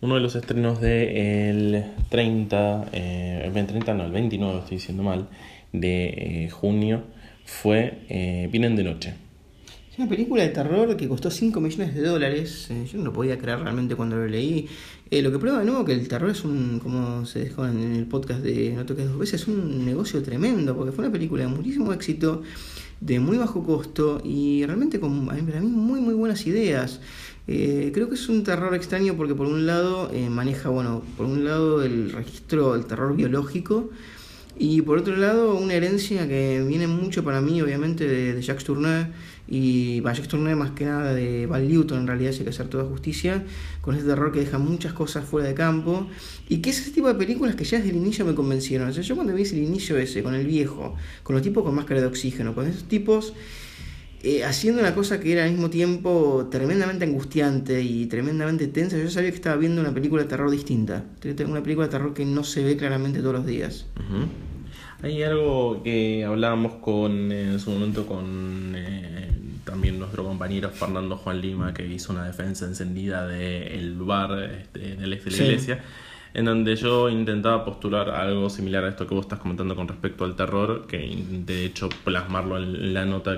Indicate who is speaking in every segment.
Speaker 1: Uno de los estrenos del 30, el 30 no, el 29, estoy diciendo mal, de junio fue Vienen de Noche.
Speaker 2: Es una película de terror que costó $5 millones. Yo no lo podía creer realmente cuando lo leí. Lo que prueba de nuevo que el terror es como se dejó en el podcast de No Toques Dos Veces, es un negocio tremendo, porque fue una película de muchísimo éxito, de muy bajo costo y realmente con para mí muy muy buenas ideas. Creo que es un terror extraño porque por un lado maneja, por un lado el registro del terror biológico y por otro lado una herencia que viene mucho para mí obviamente de Jacques Tourneur y Jacques Tourneur más que nada de Val Lewton, en realidad, si hay que hacer toda justicia, con este terror que deja muchas cosas fuera de campo y que es ese tipo de películas que ya desde el inicio me convencieron. O sea, yo cuando vi el inicio ese con el viejo, con los tipos con máscara de oxígeno, con esos tipos haciendo una cosa que era al mismo tiempo tremendamente angustiante y tremendamente tensa, yo sabía que estaba viendo una película de terror distinta, una película de terror que no se ve claramente todos los días.
Speaker 1: Uh-huh. Hay algo que hablábamos en su momento con también nuestro compañero Fernando Juan Lima, que hizo una defensa encendida del bar del ex de la iglesia, en donde yo intentaba postular algo similar a esto que vos estás comentando con respecto al terror, que intenté de hecho plasmarlo en la nota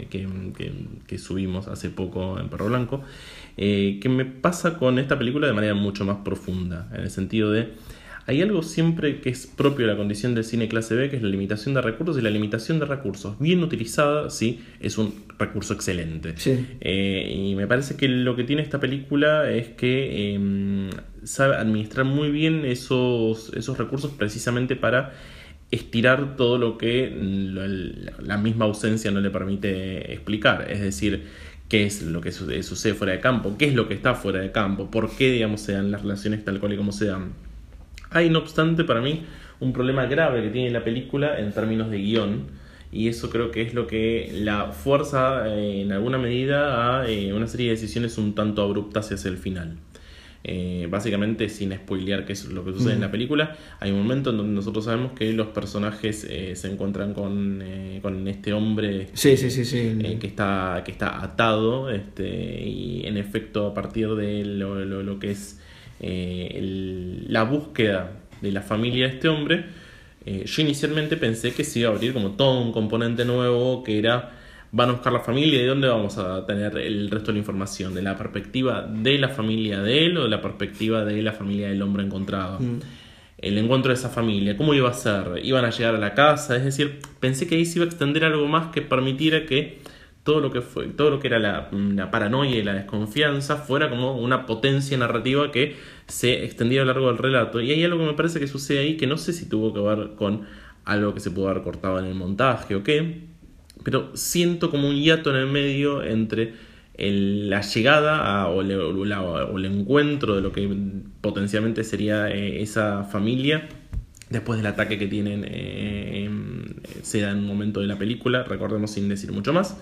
Speaker 1: que subimos hace poco en Perro Blanco, que me pasa con esta película de manera mucho más profunda, en el sentido de hay algo siempre que es propio de la condición del cine clase B, que es la limitación de recursos, y la limitación de recursos bien utilizada, sí, es un recurso excelente.
Speaker 2: Sí.
Speaker 1: Y me parece que lo que tiene esta película es que sabe administrar muy bien esos recursos precisamente para estirar todo lo que la misma ausencia no le permite explicar. Es decir, qué es lo que sucede fuera de campo, qué es lo que está fuera de campo, por qué, digamos, se dan las relaciones tal cual y como se dan. Hay, no obstante, para mí, un problema grave que tiene la película en términos de guión, y eso creo que es lo que la fuerza en alguna medida a una serie de decisiones un tanto abruptas hacia el final. Básicamente, sin spoilear qué es lo que sucede en la película, hay un momento en donde nosotros sabemos que los personajes se encuentran con este hombre que está atado, y en efecto a partir de lo que es la búsqueda de la familia de este hombre, yo inicialmente pensé que se iba a abrir como todo un componente nuevo, que era van a buscar la familia y de dónde vamos a tener el resto de la información, de la perspectiva de la familia de él o de la perspectiva de la familia del hombre encontrado. El encuentro de esa familia, cómo iba a ser, iban a llegar a la casa, es decir, pensé que ahí se iba a extender algo más que permitiera que todo lo que era la paranoia y la desconfianza fuera como una potencia narrativa que se extendiera a lo largo del relato. Y hay algo que me parece que sucede ahí que no sé si tuvo que ver con algo que se pudo haber cortado en el montaje o qué, pero siento como un hiato en el medio entre la llegada o el encuentro de lo que potencialmente sería esa familia después del ataque que tienen, se da en un momento de la película, recordemos sin decir mucho más,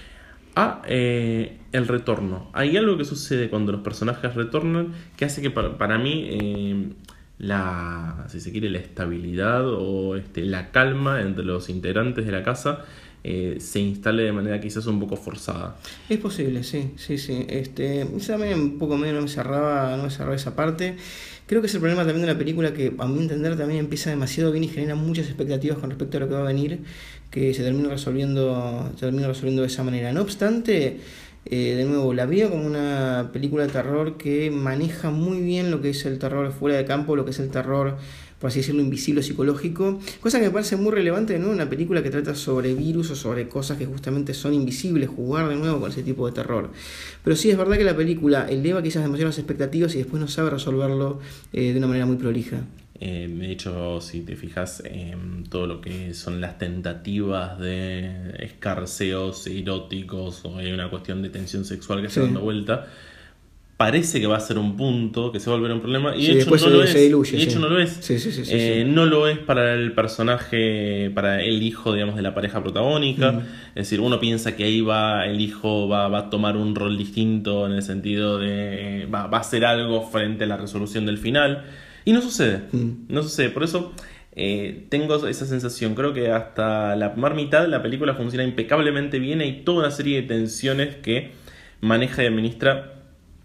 Speaker 1: el retorno. Hay algo que sucede cuando los personajes retornan que hace que para mí si se quiere, la estabilidad o la calma entre los integrantes de la casa se instale de manera quizás un poco forzada.
Speaker 2: Es posible, sí. También un poco medio no me cerraba esa parte. Creo que es el problema también de una película que, a mi entender, también empieza demasiado bien y genera muchas expectativas con respecto a lo que va a venir, que se termina resolviendo de esa manera. No obstante, de nuevo, la veo como una película de terror que maneja muy bien lo que es el terror fuera de campo, lo que es el terror, por así decirlo, invisible o psicológico, cosa que me parece muy relevante de nuevo en una película que trata sobre virus o sobre cosas que justamente son invisibles, jugar de nuevo con ese tipo de terror. Pero sí es verdad que la película eleva quizás demasiadas expectativas y después no sabe resolverlo de una manera muy prolija.
Speaker 1: De hecho, si te fijas en todo lo que son las tentativas de escarceos eróticos o hay una cuestión de tensión sexual que está dando vuelta, parece que va a ser un punto, que se va a volver un problema, y de hecho no lo es.
Speaker 2: Diluye,
Speaker 1: de hecho no lo es. No lo es para el personaje, para el hijo, digamos, de la pareja protagónica. Es decir, uno piensa que ahí el hijo va a tomar un rol distinto en el sentido de va a hacer algo frente a la resolución del final. Y no sucede. No sucede. Por eso tengo esa sensación. Creo que hasta la primera mitad la película funciona impecablemente bien. Hay toda una serie de tensiones que maneja y administra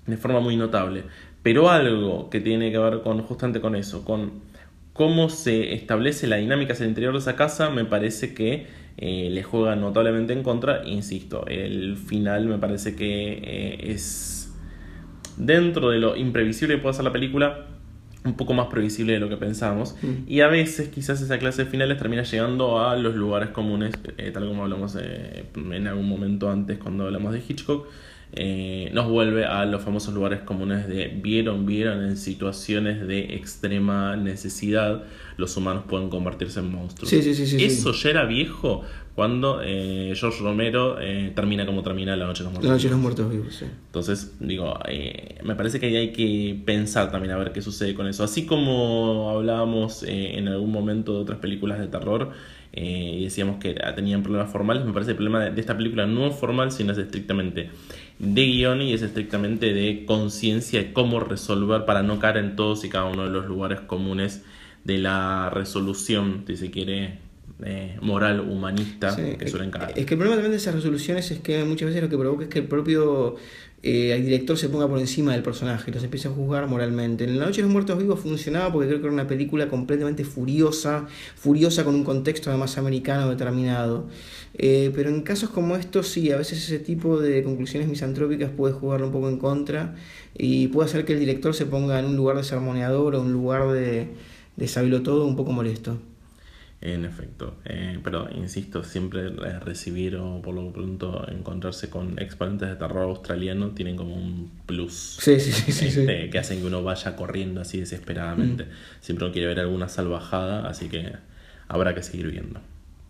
Speaker 1: de forma muy notable. Pero algo que tiene que ver con justamente con eso, con cómo se establece la dinámica hacia el interior de esa casa, me parece que le juega notablemente en contra. Insisto, el final me parece que es, dentro de lo imprevisible que puede ser la película, un poco más previsible de lo que pensábamos. Y a veces quizás esa clase de finales termina llegando a los lugares comunes, tal como hablamos en algún momento antes cuando hablamos de Hitchcock. Nos vuelve a los famosos lugares comunes de vieron en situaciones de extrema necesidad los humanos pueden convertirse en monstruos. Eso ya era viejo cuando George Romero termina como termina La Noche de los Muertos.
Speaker 2: La Noche de los Muertos Vivos, sí.
Speaker 1: Entonces, digo, me parece que hay que pensar también a ver qué sucede con eso. Así como hablábamos en algún momento de otras películas de terror, y decíamos que tenían problemas formales, me parece que el problema de esta película no es formal, sino es estrictamente de guión y es estrictamente de conciencia de cómo resolver para no caer en todos y cada uno de los lugares comunes de la resolución, si se quiere, moral humanista, sí, que suelen caer.
Speaker 2: Es que el problema también de esas resoluciones es que muchas veces lo que provoca es que el propio el director se ponga por encima del personaje y los empieza a juzgar moralmente. En La Noche de los Muertos Vivos funcionaba porque creo que era una película completamente furiosa con un contexto además americano determinado. Pero en casos como estos sí, a veces ese tipo de conclusiones misantrópicas puede jugarlo un poco en contra y puede hacer que el director se ponga en un lugar de sermoneador o un lugar de sabilotodo un poco molesto.
Speaker 1: En efecto, pero insisto, siempre recibir o por lo pronto encontrarse con exponentes de terror australiano tienen como un plus
Speaker 2: sí.
Speaker 1: Que hacen que uno vaya corriendo así desesperadamente. Siempre uno quiere ver alguna salvajada, así que habrá que seguir viendo.